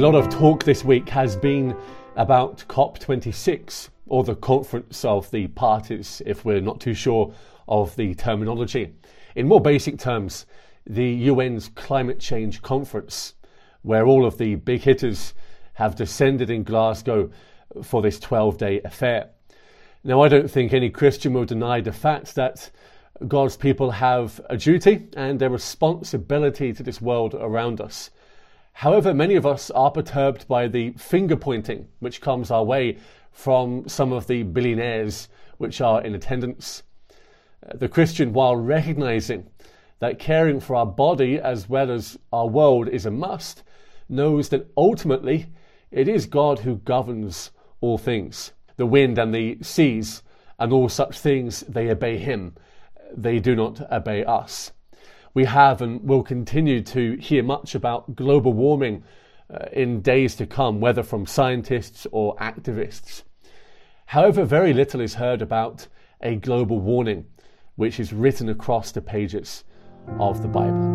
lot of talk this week has been about COP26, or the Conference of the Parties, if we're not too sure of the terminology. In more basic terms, the UN's climate change conference, where all of the big hitters have descended in Glasgow for this 12-day affair. Now, I don't think any Christian will deny the fact that God's people have a duty and a responsibility to this world around us. However, many of us are perturbed by the finger pointing which comes our way from some of the billionaires which are in attendance. The Christian, while recognizing that caring for our body as well as our world is a must, knows that ultimately it is God who governs all things. The wind and the seas and all such things, they obey him. They do not obey us. We have and will continue to hear much about global warming in days to come, whether from scientists or activists. However, very little is heard about a global warning, which is written across the pages of the Bible.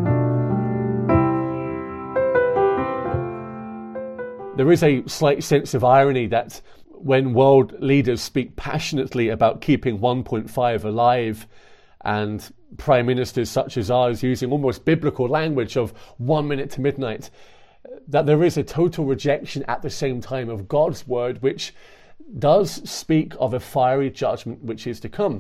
There is a slight sense of irony that when world leaders speak passionately about keeping 1.5 alive, and prime ministers such as ours using almost biblical language of 1 minute to midnight, that there is a total rejection at the same time of God's word, which does speak of a fiery judgment which is to come.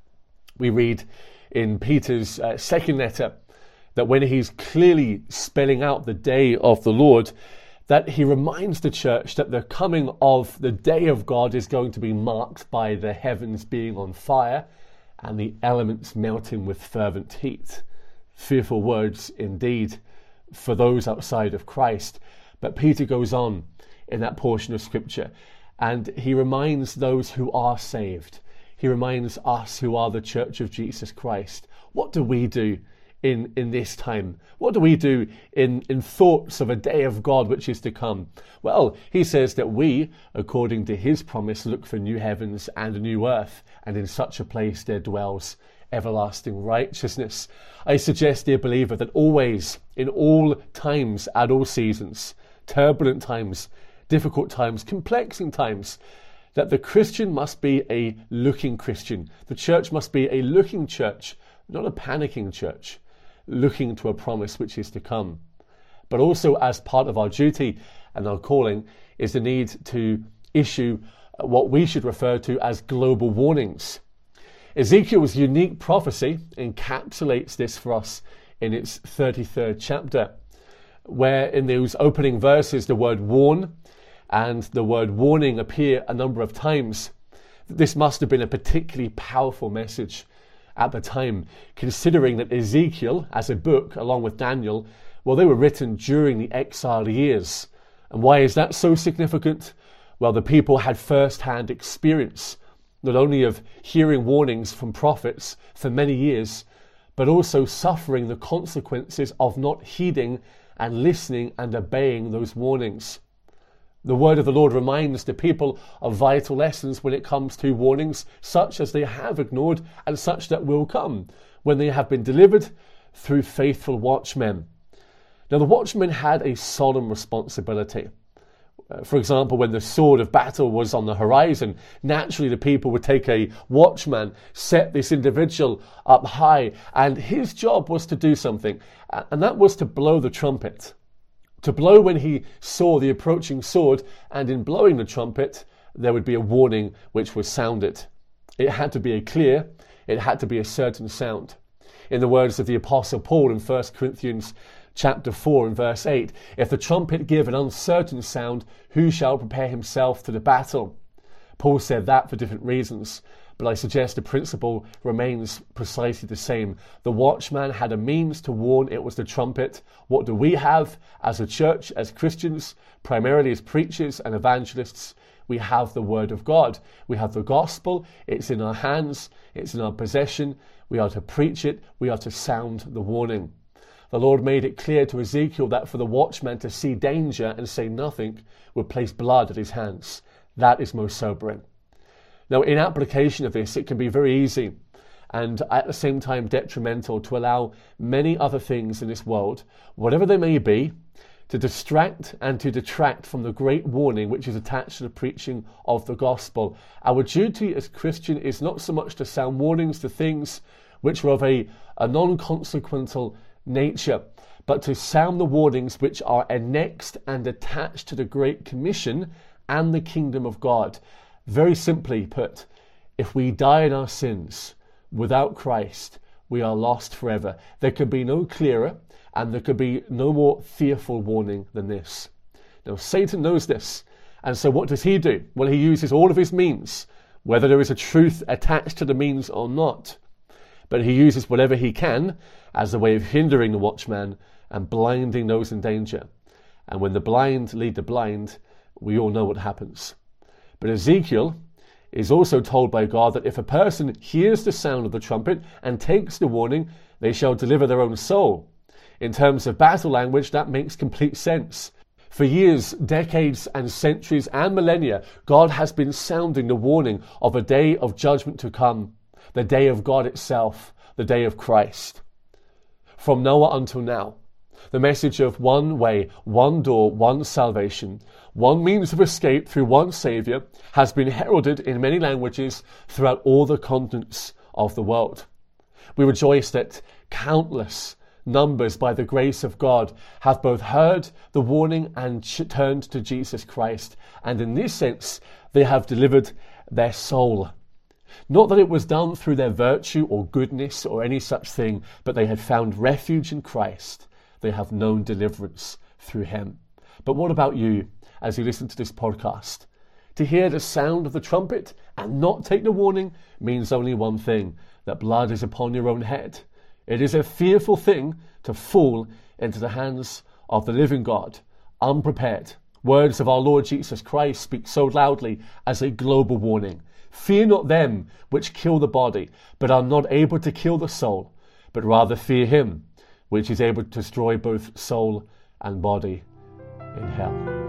We read in Peter's second letter that when he's clearly spelling out the day of the Lord, that he reminds the church that the coming of the day of God is going to be marked by the heavens being on fire and the elements melting with fervent heat. Fearful words indeed for those outside of Christ. But Peter goes on in that portion of Scripture, and he reminds those who are saved. He reminds us who are the Church of Jesus Christ. What do we do in this time? What do we do in thoughts of a day of God which is to come? Well, he says that we, according to his promise, look for new heavens and a new earth, and in such a place there dwells everlasting righteousness. I suggest, dear believer, that always, in all times, at all seasons, turbulent times, difficult times, complexing times, that the Christian must be a looking Christian. The church must be a looking church, not a panicking church, looking to a promise which is to come. But also, as part of our duty and our calling, is the need to issue what we should refer to as global warnings. Ezekiel's unique prophecy encapsulates this for us in its 33rd chapter, where in those opening verses the word warn and the word warning appear a number of times. This must have been a particularly powerful message at the time, considering that Ezekiel, as a book, along with Daniel, well, they were written during the exile years. And why is that so significant? Well, the people had first-hand experience, not only of hearing warnings from prophets for many years, but also suffering the consequences of not heeding and listening and obeying those warnings. The word of the Lord reminds the people of vital lessons when it comes to warnings such as they have ignored and such that will come when they have been delivered through faithful watchmen. Now, the watchmen had a solemn responsibility. For example, when the sword of battle was on the horizon, naturally the people would take a watchman, set this individual up high, and his job was to do something, and that was to blow the trumpet. To blow when he saw the approaching sword, and in blowing the trumpet, there would be a warning which was sounded. It had to be a clear, it had to be a certain sound. In the words of the Apostle Paul in 1 Corinthians chapter 4 and verse 8, if the trumpet give an uncertain sound, who shall prepare himself to the battle? Paul said that for different reasons, but I suggest the principle remains precisely the same. The watchman had a means to warn, it was the trumpet. What do we have as a church, as Christians, primarily as preachers and evangelists? We have the word of God. We have the gospel. It's in our hands. It's in our possession. We are to preach it. We are to sound the warning. The Lord made it clear to Ezekiel that for the watchman to see danger and say nothing would place blood at his hands. That is most sobering. Now, in application of this, it can be very easy and at the same time detrimental to allow many other things in this world, whatever they may be, to distract and to detract from the great warning which is attached to the preaching of the gospel. Our duty as Christian is not so much to sound warnings to things which are of a non-consequential nature, but to sound the warnings which are annexed and attached to the Great Commission and the kingdom of God. Very simply put, if we die in our sins without Christ, we are lost forever. There could be no clearer and there could be no more fearful warning than this. Now, Satan knows this, and so what does he do? Well, he uses all of his means, whether there is a truth attached to the means or not. But he uses whatever he can as a way of hindering the watchman and blinding those in danger. And when the blind lead the blind, we all know what happens. But Ezekiel is also told by God that if a person hears the sound of the trumpet and takes the warning, they shall deliver their own soul. In terms of battle language, that makes complete sense. For years, decades and centuries and millennia, God has been sounding the warning of a day of judgment to come, the day of God itself, the day of Christ. From Noah until now, the message of one way, one door, one salvation, one means of escape through one Saviour has been heralded in many languages throughout all the continents of the world. We rejoice that countless numbers, by the grace of God, have both heard the warning and turned to Jesus Christ, and in this sense they have delivered their soul. Not that it was done through their virtue or goodness or any such thing, but they had found refuge in Christ. They have known deliverance through him. But what about you as you listen to this podcast? To hear the sound of the trumpet and not take the warning means only one thing, that blood is upon your own head. It is a fearful thing to fall into the hands of the living God, unprepared. Words of our Lord Jesus Christ speak so loudly as a global warning. Fear not them which kill the body, but are not able to kill the soul, but rather fear him, which is able to destroy both soul and body in hell.